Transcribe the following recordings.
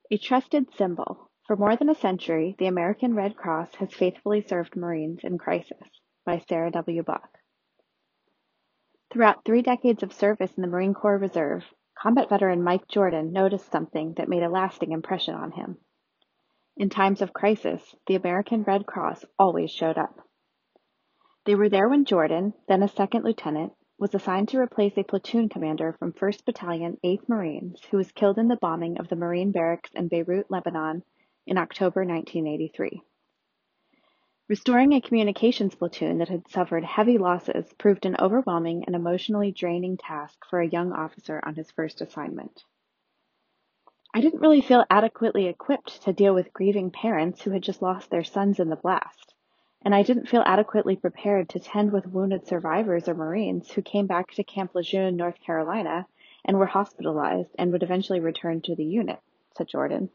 A trusted symbol. For more than a century, the American Red Cross has faithfully served Marines in crisis. By Sarah W. Bach. Throughout 3 decades of service in the Marine Corps Reserve, combat veteran Mike Jordan noticed something that made a lasting impression on him. In times of crisis, the American Red Cross always showed up. They were there when Jordan, then a second lieutenant, was assigned to replace a platoon commander from 1st Battalion, 8th Marines, who was killed in the bombing of the Marine barracks in Beirut, Lebanon, in October 1983. Restoring a communications platoon that had suffered heavy losses proved an overwhelming and emotionally draining task for a young officer on his first assignment. I didn't really feel adequately equipped to deal with grieving parents who had just lost their sons in the blast, and I didn't feel adequately prepared to tend with wounded survivors or Marines who came back to Camp Lejeune, North Carolina, and were hospitalized and would eventually return to the unit, said Jordan.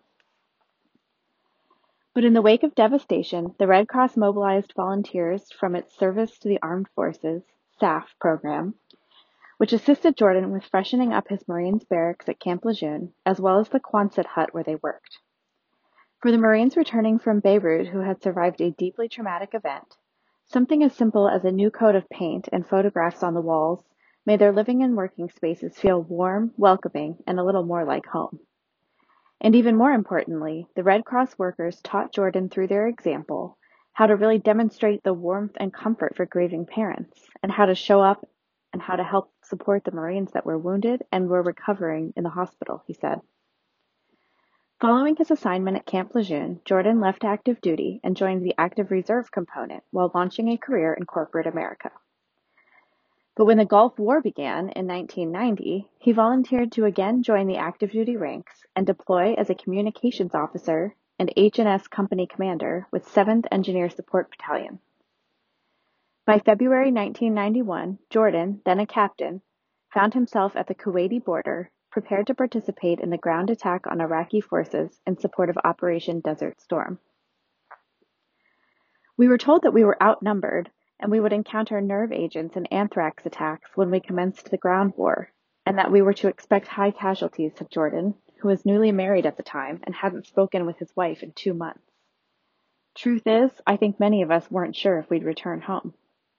But in the wake of devastation, the Red Cross mobilized volunteers from its Service to the Armed Forces (SAF) program, which assisted Jordan with freshening up his Marines barracks at Camp Lejeune, as well as the Quonset hut where they worked. For the Marines returning from Beirut who had survived a deeply traumatic event, something as simple as a new coat of paint and photographs on the walls made their living and working spaces feel warm, welcoming, and a little more like home. And even more importantly, the Red Cross workers taught Jordan through their example how to really demonstrate the warmth and comfort for grieving parents, and how to show up and how to help support the Marines that were wounded and were recovering in the hospital, he said. Following his assignment at Camp Lejeune, Jordan left active duty and joined the active reserve component while launching a career in corporate America. But when the Gulf War began in 1990, he volunteered to again join the active duty ranks and deploy as a communications officer and H&S company commander with 7th Engineer Support Battalion. By February 1991, Jordan, then a captain, found himself at the Kuwaiti border, prepared to participate in the ground attack on Iraqi forces in support of Operation Desert Storm. We were told that we were outnumbered, and we would encounter nerve agents and anthrax attacks when we commenced the ground war, and that we were to expect high casualties, said Jordan, who was newly married at the time and hadn't spoken with his wife in 2 months. Truth is, I think many of us weren't sure if we'd return home.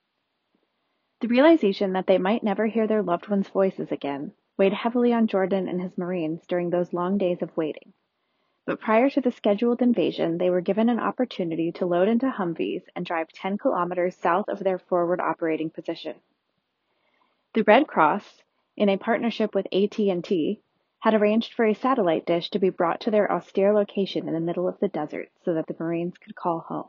The realization that they might never hear their loved ones' voices again weighed heavily on Jordan and his Marines during those long days of waiting. But prior to the scheduled invasion, they were given an opportunity to load into Humvees and drive 10 kilometers south of their forward operating position. The Red Cross, in a partnership with AT&T, had arranged for a satellite dish to be brought to their austere location in the middle of the desert so that the Marines could call home.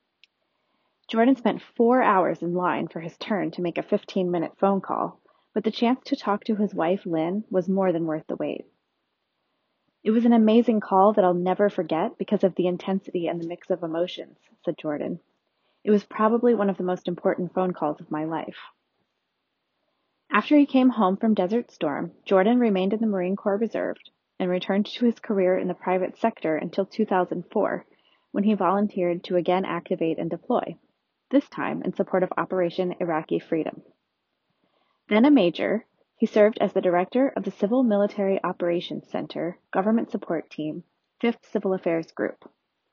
Jordan spent 4 hours in line for his turn to make a 15-minute phone call, but the chance to talk to his wife, Lynn, was more than worth the wait. It was an amazing call that I'll never forget because of the intensity and the mix of emotions, said Jordan. It was probably one of the most important phone calls of my life. After he came home from Desert Storm, Jordan remained in the Marine Corps Reserve and returned to his career in the private sector until 2004, when he volunteered to again activate and deploy, this time in support of Operation Iraqi Freedom. Then a major, he served as the director of the Civil Military Operations Center Government Support Team, 5th Civil Affairs Group.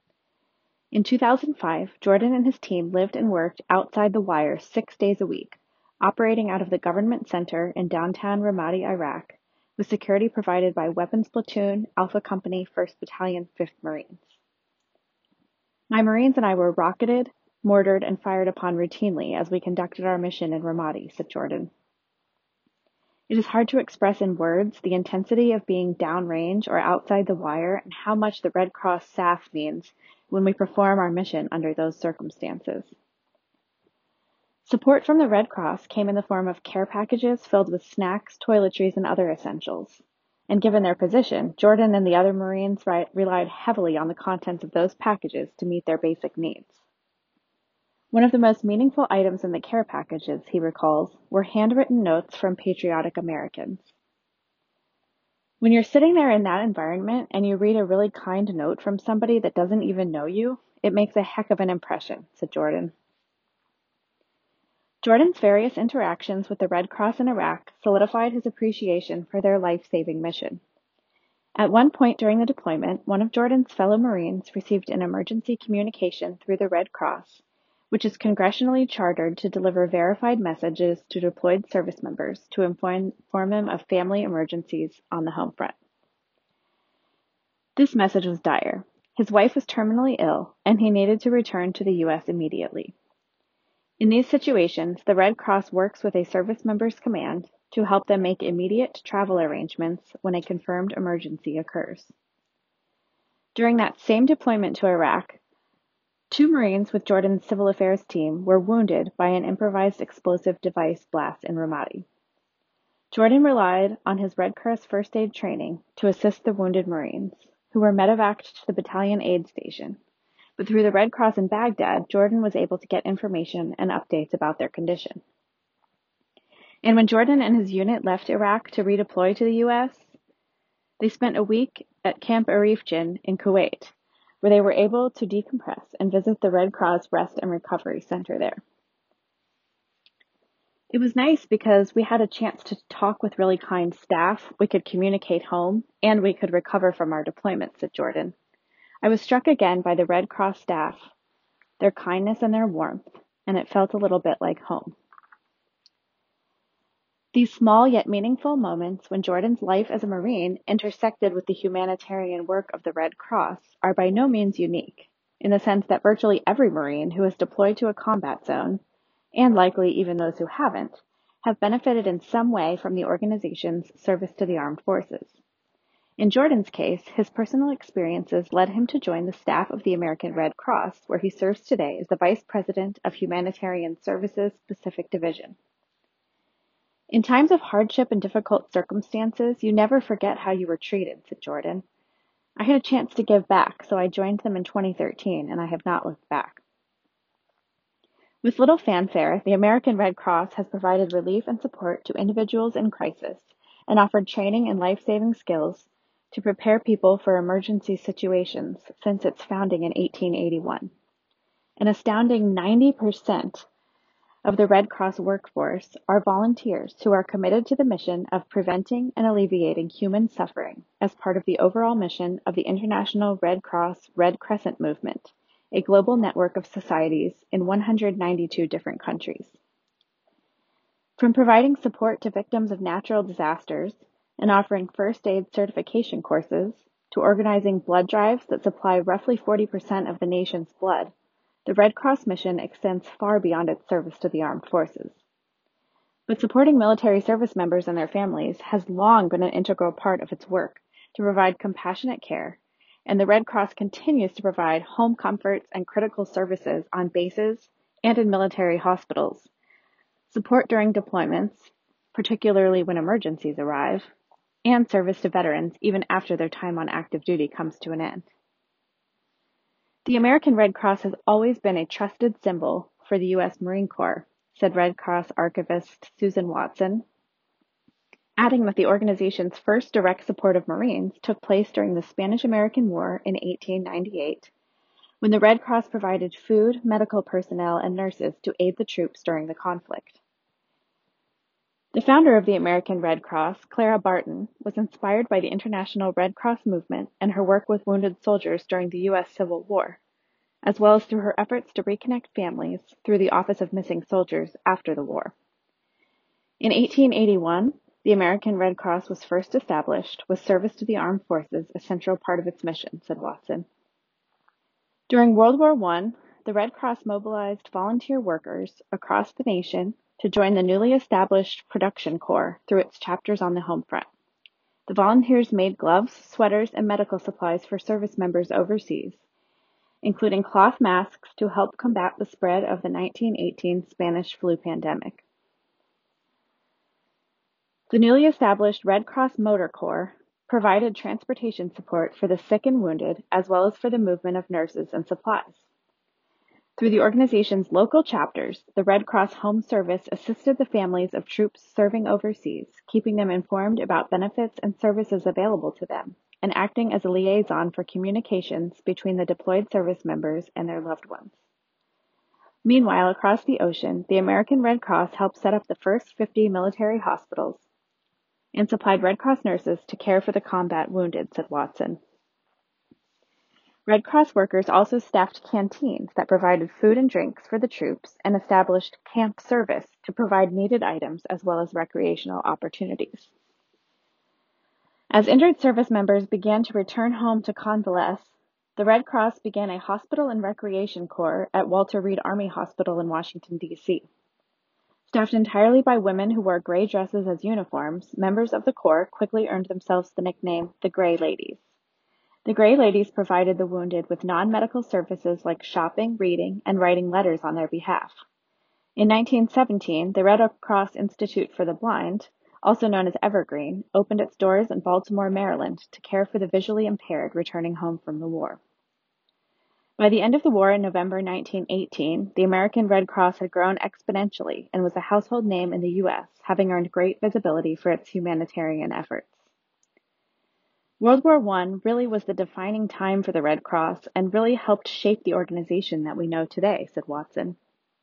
In 2005, Jordan and his team lived and worked outside the wire 6 days a week, operating out of the Government Center in downtown Ramadi, Iraq, with security provided by Weapons Platoon, Alpha Company, 1st Battalion, 5th Marines. My Marines and I were rocketed, mortared, and fired upon routinely as we conducted our mission in Ramadi, said Jordan. It is hard to express in words the intensity of being downrange or outside the wire and how much the Red Cross SAF means when we perform our mission under those circumstances. Support from the Red Cross came in the form of care packages filled with snacks, toiletries, and other essentials. And given their position, Jordan and the other Marines relied heavily on the contents of those packages to meet their basic needs. One of the most meaningful items in the care packages, he recalls, were handwritten notes from patriotic Americans. When you're sitting there in that environment and you read a really kind note from somebody that doesn't even know you, it makes a heck of an impression, said Jordan. Jordan's various interactions with the Red Cross in Iraq solidified his appreciation for their life-saving mission. At one point during the deployment, one of Jordan's fellow Marines received an emergency communication through the Red Cross, which is congressionally chartered to deliver verified messages to deployed service members to inform them of family emergencies on the home front. This message was dire. His wife was terminally ill, and he needed to return to the U.S. immediately. In these situations, the Red Cross works with a service member's command to help them make immediate travel arrangements when a confirmed emergency occurs. During that same deployment to Iraq, 2 Marines with Jordan's civil affairs team were wounded by an improvised explosive device blast in Ramadi. Jordan relied on his Red Cross first aid training to assist the wounded Marines, who were medevaced to the battalion aid station. But through the Red Cross in Baghdad, Jordan was able to get information and updates about their condition. And when Jordan and his unit left Iraq to redeploy to the U.S., they spent a week at Camp Arifjin in Kuwait, where they were able to decompress and visit the Red Cross Rest and Recovery Center there. It was nice because we had a chance to talk with really kind staff, we could communicate home, and we could recover from our deployment, said Jordan. I was struck again by the Red Cross staff, their kindness and their warmth, and it felt a little bit like home. These small yet meaningful moments when Jordan's life as a Marine intersected with the humanitarian work of the Red Cross are by no means unique, in the sense that virtually every Marine who is deployed to a combat zone, and likely even those who haven't, have benefited in some way from the organization's service to the armed forces. In Jordan's case, his personal experiences led him to join the staff of the American Red Cross, where he serves today as the Vice President of Humanitarian Services Pacific Division. In times of hardship and difficult circumstances, you never forget how you were treated, said Jordan. I had a chance to give back, so I joined them in 2013, and I have not looked back. With little fanfare, the American Red Cross has provided relief and support to individuals in crisis and offered training and life-saving skills to prepare people for emergency situations since its founding in 1881. An astounding 90% of the Red Cross workforce are volunteers who are committed to the mission of preventing and alleviating human suffering as part of the overall mission of the International Red Cross Red Crescent movement, a global network of societies in 192 different countries. From providing support to victims of natural disasters and offering first aid certification courses to organizing blood drives that supply roughly 40% of the nation's blood, the Red Cross mission extends far beyond its service to the armed forces. But supporting military service members and their families has long been an integral part of its work to provide compassionate care, and the Red Cross continues to provide home comforts and critical services on bases and in military hospitals, support during deployments, particularly when emergencies arrive, and service to veterans even after their time on active duty comes to an end. The American Red Cross has always been a trusted symbol for the U.S. Marine Corps, said Red Cross archivist Susan Watson, adding that the organization's first direct support of Marines took place during the Spanish-American War in 1898, when the Red Cross provided food, medical personnel, and nurses to aid the troops during the conflict. The founder of the American Red Cross, Clara Barton, was inspired by the International Red Cross movement and her work with wounded soldiers during the U.S. Civil War, as well as through her efforts to reconnect families through the Office of Missing Soldiers after the war. In 1881, the American Red Cross was first established, with service to the armed forces a central part of its mission, said Watson. During World War I, the Red Cross mobilized volunteer workers across the nation to join the newly established Production Corps through its chapters on the home front. The volunteers made gloves, sweaters, and medical supplies for service members overseas, including cloth masks to help combat the spread of the 1918 Spanish flu pandemic. The newly established Red Cross Motor Corps provided transportation support for the sick and wounded, as well as for the movement of nurses and supplies. Through the organization's local chapters, the Red Cross Home Service assisted the families of troops serving overseas, keeping them informed about benefits and services available to them, and acting as a liaison for communications between the deployed service members and their loved ones. Meanwhile, across the ocean, the American Red Cross helped set up the first 50 military hospitals, and supplied Red Cross nurses to care for the combat wounded, said Watson. Red Cross workers also staffed canteens that provided food and drinks for the troops and established camp service to provide needed items as well as recreational opportunities. As injured service members began to return home to convalesce, the Red Cross began a hospital and recreation corps at Walter Reed Army Hospital in Washington, D.C. Staffed entirely by women who wore gray dresses as uniforms, members of the corps quickly earned themselves the nickname the Gray Ladies. The Gray Ladies provided the wounded with non-medical services like shopping, reading, and writing letters on their behalf. In 1917, the Red Cross Institute for the Blind, also known as Evergreen, opened its doors in Baltimore, Maryland, to care for the visually impaired returning home from the war. By the end of the war in November 1918, the American Red Cross had grown exponentially and was a household name in the U.S., having earned great visibility for its humanitarian efforts. World War I really was the defining time for the Red Cross and really helped shape the organization that we know today, said Watson.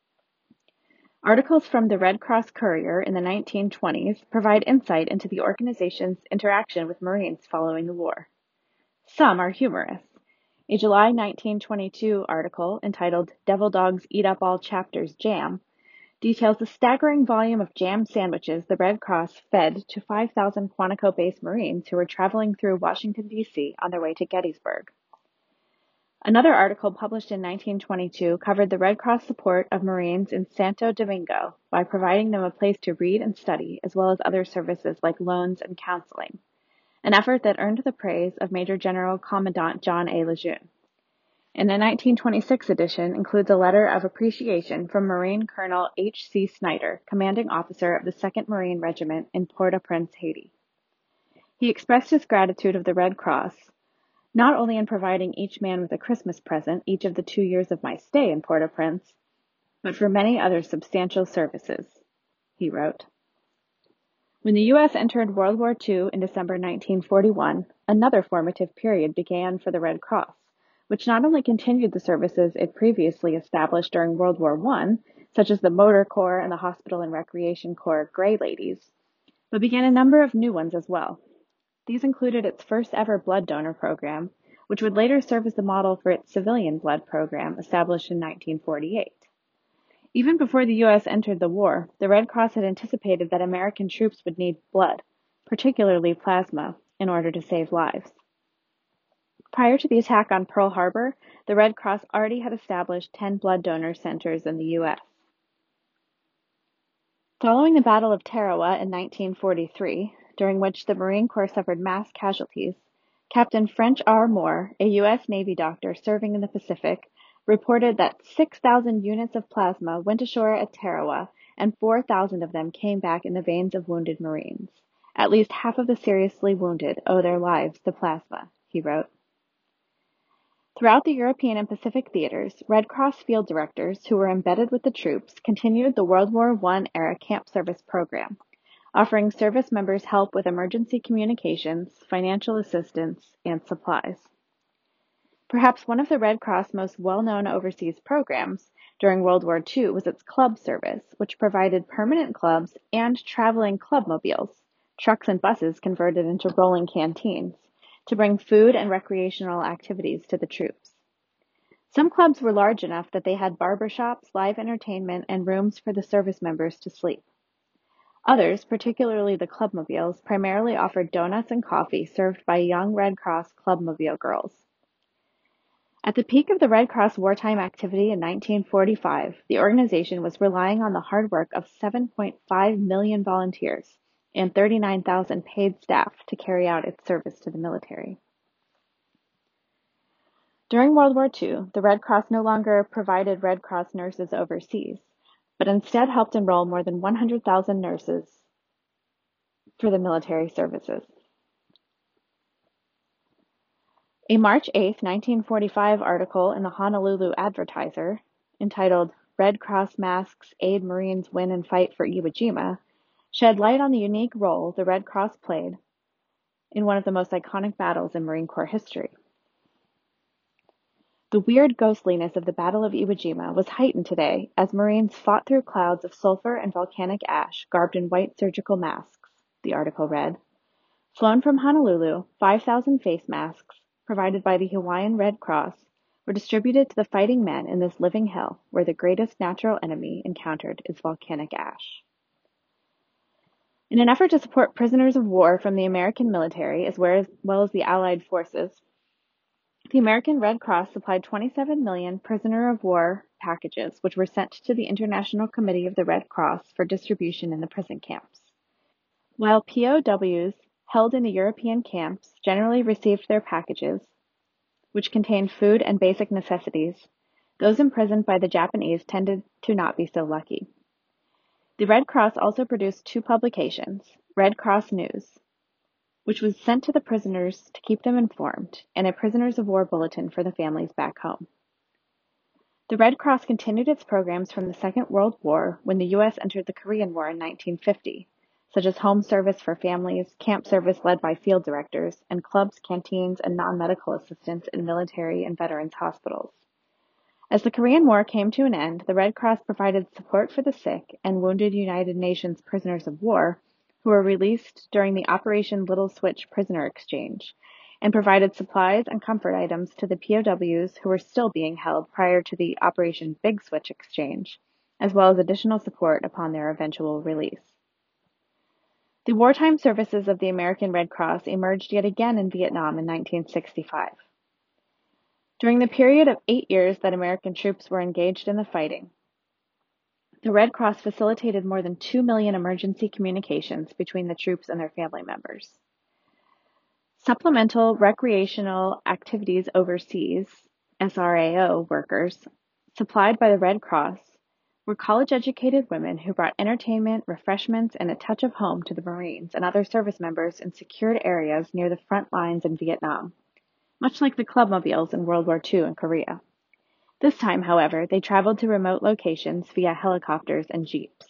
Articles from the Red Cross Courier in the 1920s provide insight into the organization's interaction with Marines following the war. Some are humorous. A July 1922 article entitled "Devil Dogs Eat Up All Chapters Jam" details the staggering volume of jam sandwiches the Red Cross fed to 5,000 Quantico-based Marines who were traveling through Washington, D.C. on their way to Gettysburg. Another article published in 1922 covered the Red Cross support of Marines in Santo Domingo by providing them a place to read and study, as well as other services like loans and counseling, an effort that earned the praise of Major General Commandant John A. Lejeune. And the 1926 edition includes a letter of appreciation from Marine Colonel H.C. Snyder, commanding officer of the 2nd Marine Regiment in Port-au-Prince, Haiti. He expressed his gratitude of the Red Cross not only in providing each man with a Christmas present each of the 2 years of my stay in Port-au-Prince, but for many other substantial services, he wrote. When the U.S. entered World War II in December 1941, another formative period began for the Red Cross, which not only continued the services it previously established during World War I, such as the Motor Corps and the Hospital and Recreation Corps Gray Ladies, but began a number of new ones as well. These included its first ever blood donor program, which would later serve as the model for its civilian blood program established in 1948. Even before the U.S. entered the war, the Red Cross had anticipated that American troops would need blood, particularly plasma, in order to save lives. Prior to the attack on Pearl Harbor, the Red Cross already had established 10 blood donor centers in the U.S. Following the Battle of Tarawa in 1943, during which the Marine Corps suffered mass casualties, Captain French R. Moore, a U.S. Navy doctor serving in the Pacific, reported that 6,000 units of plasma went ashore at Tarawa and 4,000 of them came back in the veins of wounded Marines. At least half of the seriously wounded owe their lives to plasma, he wrote. Throughout the European and Pacific theaters, Red Cross field directors who were embedded with the troops continued the World War I-era camp service program, offering service members help with emergency communications, financial assistance, and supplies. Perhaps one of the Red Cross' most well-known overseas programs during World War II was its club service, which provided permanent clubs and traveling clubmobiles, trucks and buses converted into rolling canteens, to bring food and recreational activities to the troops. Some clubs were large enough that they had barbershops, live entertainment, and rooms for the service members to sleep. Others, particularly the clubmobiles, primarily offered donuts and coffee served by young Red Cross clubmobile girls. At the peak of the Red Cross wartime activity in 1945, the organization was relying on the hard work of 7.5 million volunteers and 39,000 paid staff to carry out its service to the military. During World War II, the Red Cross no longer provided Red Cross nurses overseas, but instead helped enroll more than 100,000 nurses for the military services. A March 8, 1945 article in the Honolulu Advertiser, entitled "Red Cross Masks Aid Marines Win and Fight for Iwo Jima," shed light on the unique role the Red Cross played in one of the most iconic battles in Marine Corps history. The weird ghostliness of the Battle of Iwo Jima was heightened today as Marines fought through clouds of sulfur and volcanic ash garbed in white surgical masks, the article read. Flown from Honolulu, 5,000 face masks, provided by the Hawaiian Red Cross, were distributed to the fighting men in this living hell where the greatest natural enemy encountered is volcanic ash. In an effort to support prisoners of war from the American military as well as the Allied forces, the American Red Cross supplied 27 million prisoner of war packages, which were sent to the International Committee of the Red Cross for distribution in the prison camps. While POWs held in the European camps generally received their packages, which contained food and basic necessities, those imprisoned by the Japanese tended to not be so lucky. The Red Cross also produced 2 publications, Red Cross News, which was sent to the prisoners to keep them informed, and a prisoners of war bulletin for the families back home. The Red Cross continued its programs from the Second World War when the U.S. entered the Korean War in 1950, such as home service for families, camp service led by field directors, and clubs, canteens, and non-medical assistance in military and veterans hospitals. As the Korean War came to an end, the Red Cross provided support for the sick and wounded United Nations prisoners of war who were released during the Operation Little Switch prisoner exchange, and provided supplies and comfort items to the POWs who were still being held prior to the Operation Big Switch exchange, as well as additional support upon their eventual release. The wartime services of the American Red Cross emerged yet again in Vietnam in 1965. During the period of 8 years that American troops were engaged in the fighting, the Red Cross facilitated more than 2 million emergency communications between the troops and their family members. Supplemental recreational activities overseas, SRAO workers, supplied by the Red Cross, were college-educated women who brought entertainment, refreshments, and a touch of home to the Marines and other service members in secured areas near the front lines in Vietnam, much like the clubmobiles in World War II and Korea. This time, however, they traveled to remote locations via helicopters and jeeps.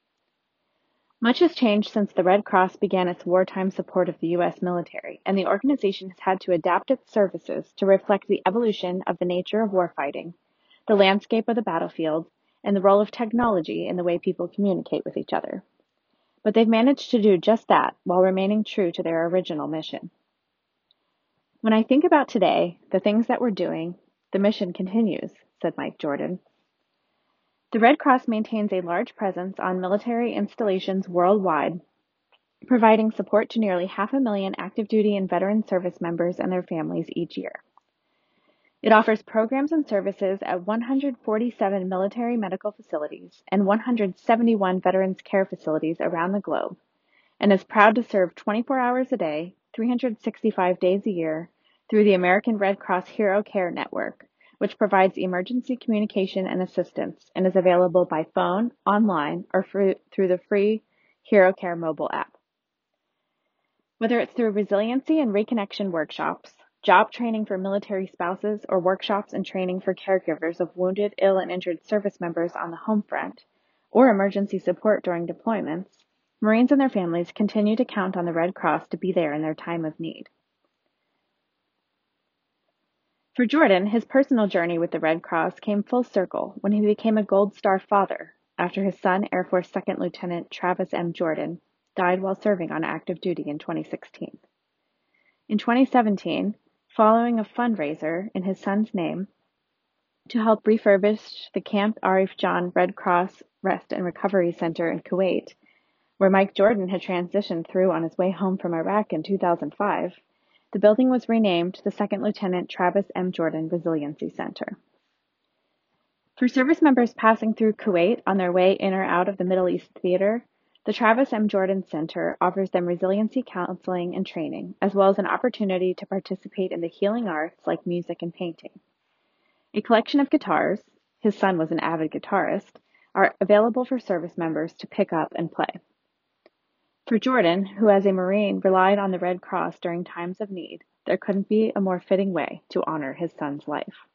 Much has changed since the Red Cross began its wartime support of the U.S. military, and the organization has had to adapt its services to reflect the evolution of the nature of warfighting, the landscape of the battlefield, and the role of technology in the way people communicate with each other. But they've managed to do just that while remaining true to their original mission. When I think about today, the things that we're doing, the mission continues, said Mike Jordan. The Red Cross maintains a large presence on military installations worldwide, providing support to nearly 500,000 active duty and veteran service members and their families each year. It offers programs and services at 147 military medical facilities and 171 veterans care facilities around the globe, and is proud to serve 24 hours a day, 365 days a year, through the American Red Cross Hero Care Network, which provides emergency communication and assistance and is available by phone, online, or through the free Hero Care mobile app. Whether it's through resiliency and reconnection workshops, job training for military spouses, or workshops and training for caregivers of wounded, ill, and injured service members on the home front, or emergency support during deployments, Marines and their families continue to count on the Red Cross to be there in their time of need. For Jordan, his personal journey with the Red Cross came full circle when he became a Gold Star father after his son, Air Force Second Lieutenant Travis M. Jordan, died while serving on active duty in 2016. In 2017, following a fundraiser in his son's name to help refurbish the Camp Arif Jan Red Cross Rest and Recovery Center in Kuwait, where Mike Jordan had transitioned through on his way home from Iraq in 2005, the building was renamed the Second Lieutenant Travis M. Jordan Resiliency Center. For service members passing through Kuwait on their way in or out of the Middle East theater, the Travis M. Jordan Center offers them resiliency counseling and training, as well as an opportunity to participate in the healing arts like music and painting. A collection of guitars, his son was an avid guitarist, are available for service members to pick up and play. For Jordan, who as a Marine relied on the Red Cross during times of need, there couldn't be a more fitting way to honor his son's life.